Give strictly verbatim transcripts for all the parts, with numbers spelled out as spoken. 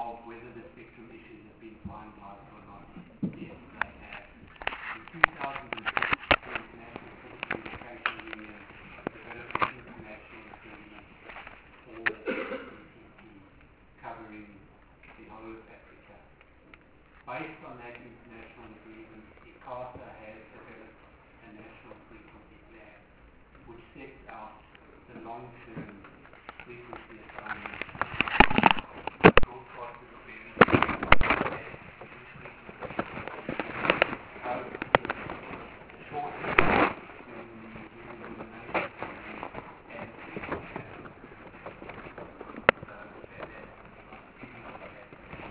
of whether the spectrum issues have been finalized or not. Yes, they have. In two thousand six, the International Telecommunication Union developed an international agreement for D T T covering the whole of Africa. Based on that international agreement, ICASA has developed a national frequency plan which sets out the long-term frequency assignment. Broadcasters are very clear which frequency how the short-term during the during the elimination period and the frequency channel. So that, that gives you all that.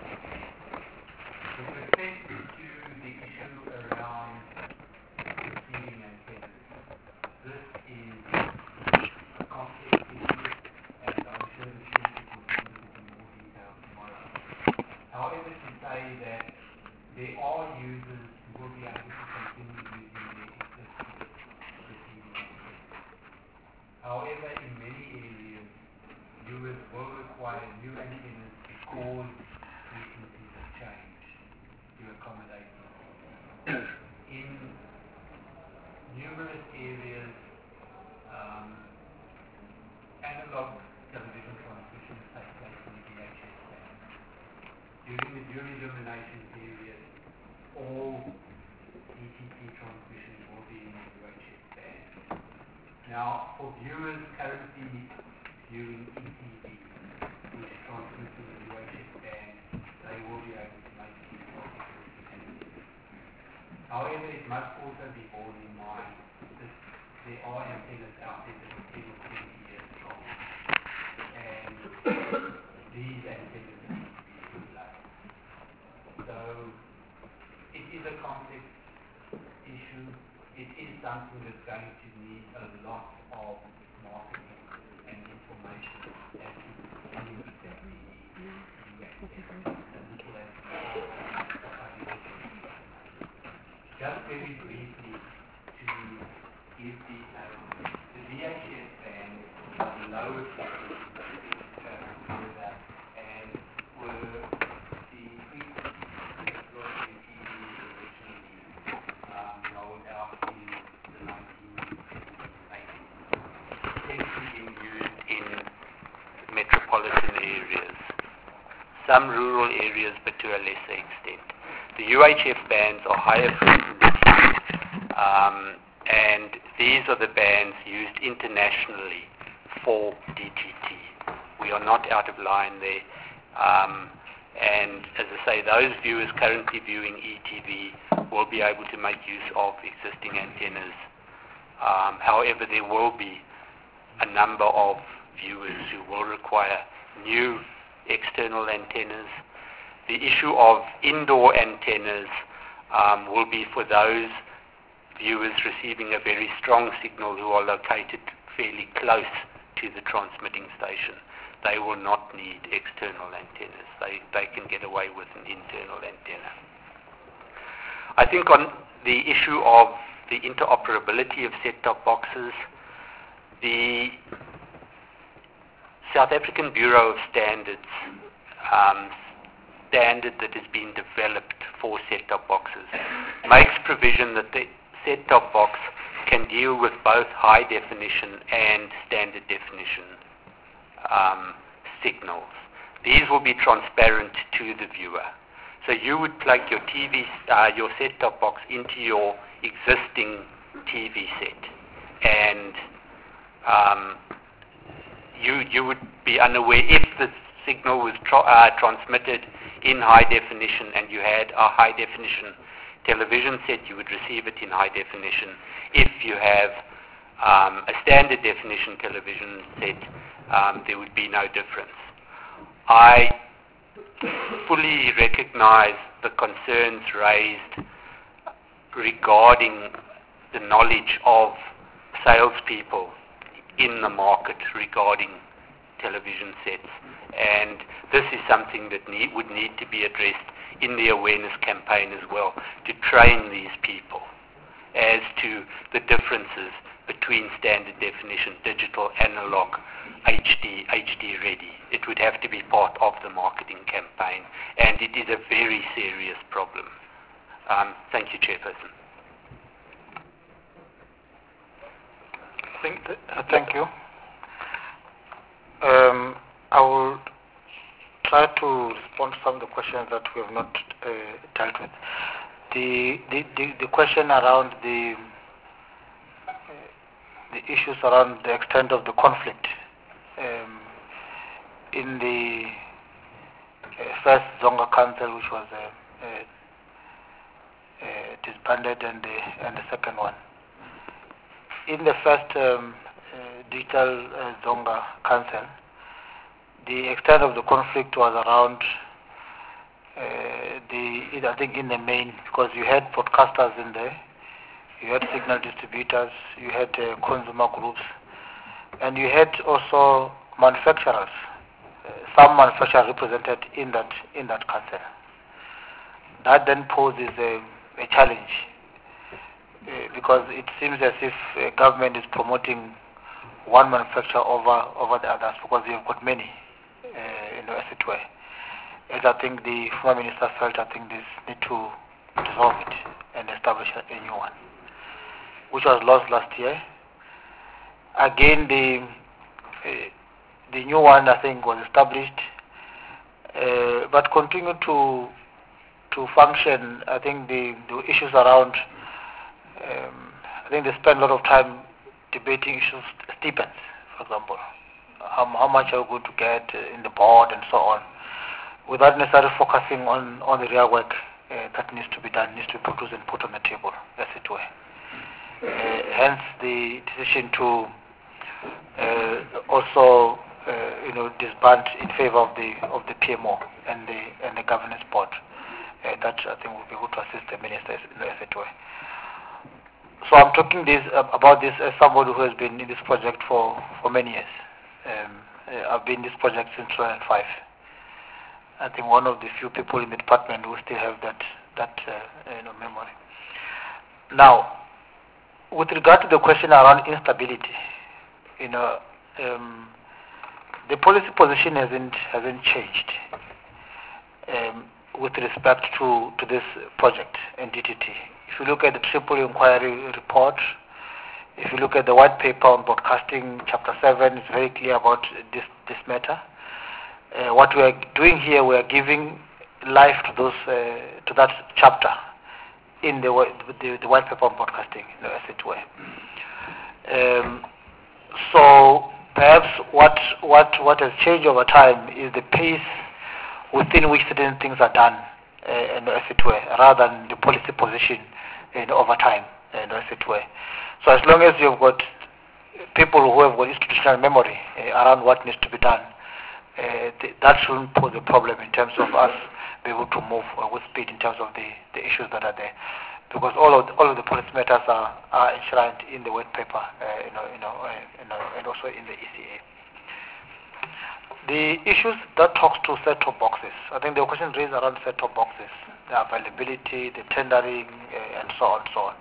With respect to the issue around receiving antennas, this is a complex issue, and I'm sure the students will go into it in more detail tomorrow. However, to say that there are users who will be able to continue using their existing receiving antennas. However, in many areas, viewers will require new antennas because frequencies have changed to accommodate them. In numerous areas, um, analog television transmissions take place in the V H S band. During the dual illumination period, all D T T transmissions will be in the U H F band. Now, for viewers currently viewing E T V, which transmits in the U H F band, they will be able to make use of existing antennas. However, it must also be borne in mind that there are antennas out there that are ten or twenty years old, and these antennas need to be replaced. So, it is a complex issue. It is something that's going to need a lot of marketing and information as to what you exactly need to access as little as possible. Just very briefly to give details, the V H S band was the lowest frequency further and were the frequencies that were in T V originally um, rolled out in the nineteen eighties, essentially being used in metropolitan areas, some rural areas, but to a lesser extent. The U H F bands are higher frequency, um, and these are the bands used internationally for D T T. We are not out of line there. Um, and as I say, those viewers currently viewing E T V will be able to make use of existing antennas. Um, however, there will be a number of viewers who will require new external antennas. The issue of indoor antennas um, will be for those viewers receiving a very strong signal who are located fairly close to the transmitting station. They will not need external antennas. They, they can get away with an internal antenna. I think on the issue of the interoperability of set-top boxes, the South African Bureau of Standards um, standard that has been developed for set-top boxes makes provision that the set-top box can deal with both high definition and standard definition um, signals. These will be transparent to the viewer. So you would plug your T V, uh, your set-top box into your existing T V set, and um, you you would be unaware if the signal was tra- uh, transmitted in high definition and you had a high definition television set, you would receive it in high definition. If you have um, a standard definition television set, um, there would be no difference. I fully recognize the concerns raised regarding the knowledge of salespeople in the market regarding television sets, and this is something that need, would need to be addressed in the awareness campaign as well, to train these people as to the differences between standard definition, digital, analog, H D, H D ready. It would have to be part of the marketing campaign, and it is a very serious problem. Um, thank you, Chairperson. Thank, uh, thank you. Um, I will try to respond to some of the questions that we have not uh, dealt with. The, the, the, the question around the, uh, the issues around the extent of the conflict um, in the uh, first Zonga Council, which was uh, uh, uh, disbanded, and the, and the second one. In the first um, uh, digital uh, Zonga Council, the extent of the conflict was around uh, the, I think in the main, because you had broadcasters in there, you had signal distributors, you had uh, consumer groups, and you had also manufacturers. Uh, some manufacturers represented in that in that council. That then poses a, a challenge uh, because it seems as if uh, government is promoting one manufacturer over over the others because you've got many. Uh, in the as it were. As I think the former minister felt, I think this need to dissolve it and establish a, a new one, which was lost last year. Again, the uh, the new one I think was established, uh, but continued to to function. I think the, the issues around, um, I think they spend a lot of time debating issues, stipends, for example. How, how much are we going to get uh, in the board and so on, without necessarily focusing on, on the real work uh, that needs to be done, needs to be produced and put on the table, as it were. Uh, hence the decision to uh, also uh, you know, disband in favor of the of the P M O and the and the governance board. Uh, that I think will be able to assist the ministers in the as it were. So I'm talking this uh, about this as somebody who has been in this project for, for many years. Um, I've been in this project since two thousand five. I think one of the few people in the department who still have that that uh, you know, memory. Now, with regard to the question around instability, you know, um, the policy position hasn't hasn't changed um, with respect to to this project and D T T. If you look at the Triple Inquiry report, if you look at the white paper on broadcasting, chapter seven, it's very clear about this, this matter. Uh, what we are doing here, we are giving life to those uh, to that chapter in the, the, the white paper on broadcasting, you know, as it were. Um, so perhaps what, what, what has changed over time is the pace within which certain things are done, uh, as it were, rather than the policy position uh, over time, uh, as it were. So as long as you've got people who have got institutional memory uh, around what needs to be done, uh, th that shouldn't pose a problem in terms of us be able to move uh, with speed in terms of the, the issues that are there. Because all of the, all of the policy matters are, are enshrined in the white paper, uh, you know, you know, uh, you know, and also in the E C A. The issues that talks to set-top boxes, I think the question raised around set-top boxes, the availability, the tendering, uh, and so on, so on.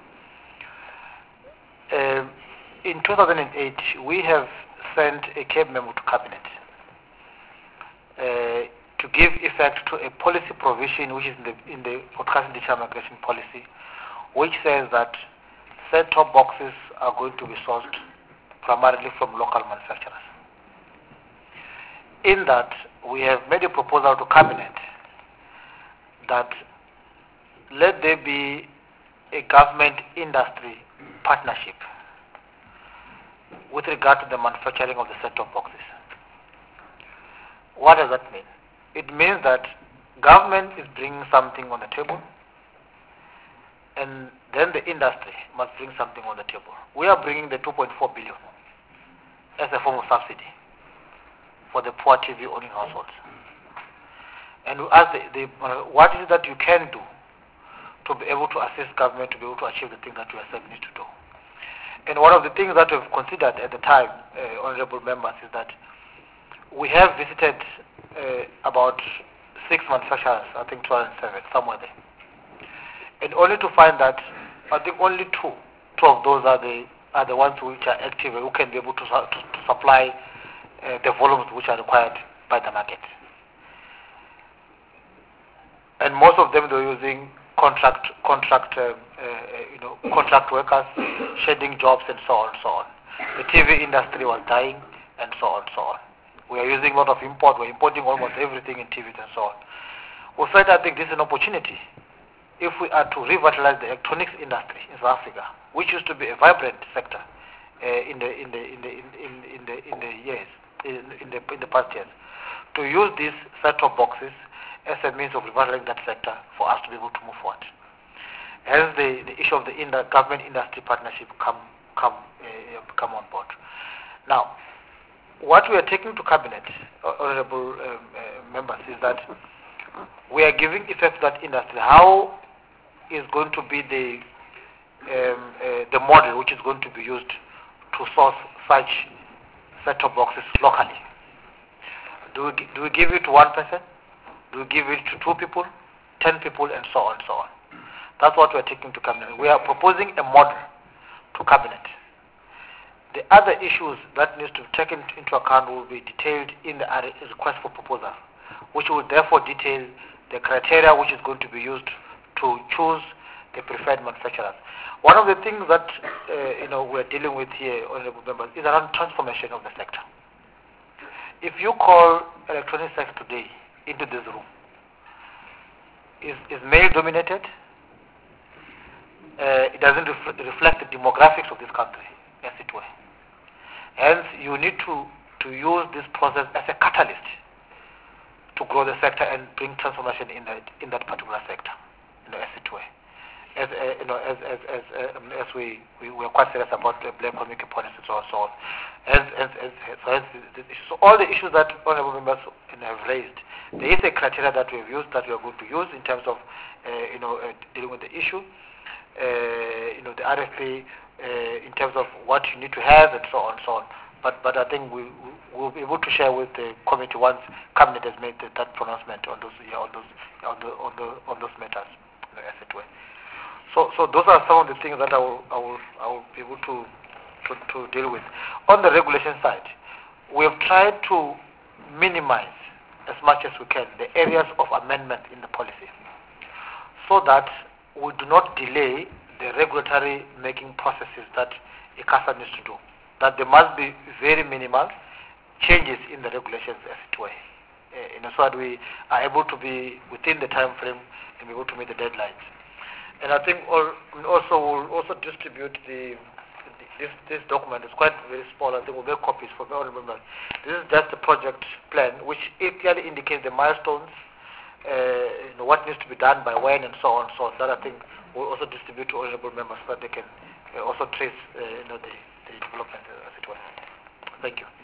Uh, in two thousand eight, we have sent a cab memo to Cabinet uh, to give effect to a policy provision which is in the, in the broadcasting digital migration policy, which says that set-top boxes are going to be sourced primarily from local manufacturers. In that, we have made a proposal to Cabinet that let there be a government-industry partnership with regard to the manufacturing of the set-top boxes. What does that mean? It means that government is bringing something on the table, and then the industry must bring something on the table. We are bringing the two point four billion as a form of subsidy for the poor T V owning households. And we ask the, the, uh, what is it that you can do to be able to assist government to be able to achieve the things that we are saying need to do. And one of the things that we've considered at the time, uh, honorable members, is that we have visited uh, about six manufacturers, I think two thousand seven, somewhere there. And only to find that I think only two, two of those are the are the ones which are active and who can be able to, su- to, to supply uh, the volumes which are required by the market. And most of them they're using contract, contract, uh, uh, you know, contract workers, shedding jobs, and so on, so on. The T V industry was dying, and so on, so on. We are using a lot of import. We're importing almost everything in T Vs and so on. We felt I think this is an opportunity. If we are to revitalize the electronics industry in South Africa, which used to be a vibrant sector uh, in the in the in the in, in, in the in the years in, in the in the past years, to use these set-top boxes as a means of revitalizing that sector for us to be able to move forward. Hence, the, the issue of the in the government industry partnership come come uh, come on board. Now, what we are taking to cabinet, honourable um, uh, members, is that we are giving effect to that industry. How is going to be the um, uh, the model which is going to be used to source such set-top boxes locally? Do we, do we give it to one person? Do we give it to two people, ten people, and so on and so on? That's what we are taking to cabinet. We are proposing a model to cabinet. The other issues that needs to be taken into account will be detailed in the request for proposal, which will therefore detail the criteria which is going to be used to choose the preferred manufacturers. One of the things that uh, you know we're dealing with here, honourable members, is around transformation of the sector. If you call electronic sector today into this room, is is male dominated. Uh, it doesn't ref- reflect the demographics of this country, as it were. Hence, you need to, to use this process as a catalyst to grow the sector and bring transformation in that in that particular sector, you know, as it were. As uh, you know, as as as, uh, um, as we, we we are quite serious about the black economic policy and so on, so on. As as as so, as the, the, so all the issues that honourable members have raised, there is a criteria that we have used that we are going to use in terms of uh, you know uh, dealing with the issue. Uh, you know, the R F P uh, in terms of what you need to have and so on and so on. But but I think we will be able to share with the committee once cabinet has made the, that pronouncement on those yeah, on those on the on the on those matters, you know, as it were. So so those are some of the things that I will I will I will be able to to, to deal with. On the regulation side, we have tried to minimize as much as we can the areas of amendment in the policy, so that we do not delay the regulatory making processes that ICASA needs to do. That there must be very minimal changes in the regulations, as it were, uh, you know, so that we are able to be within the time frame and be able to meet the deadlines. And I think all, also we'll also distribute the, the this this document. It's quite very small. I think we'll make copies for all members. This is just a project plan which clearly indicates the milestones. Uh, you know, what needs to be done by when and so on and so on. That I think we'll also distribute to honourable members so that they can uh, also trace uh, you know, the, the development uh, as it was. Thank you.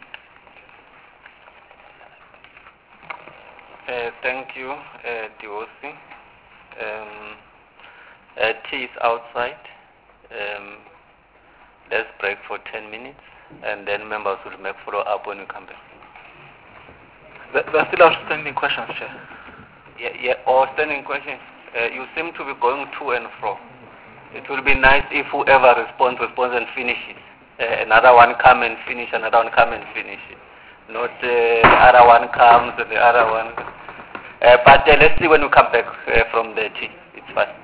Uh, thank you, uh, D O C. Um, uh, tea is outside. Um, let's break for ten minutes and then members will make follow-up when we come back. There are still outstanding questions, Chair. Yeah, yeah, or standing question. Uh, you seem to be going to and fro. It will be nice if whoever responds, responds and finishes. Uh, another one come and finish, another one come and finish. Not uh, the other one comes and the other one. Uh, but uh, let's see when we come back uh, from the tea. It's fine.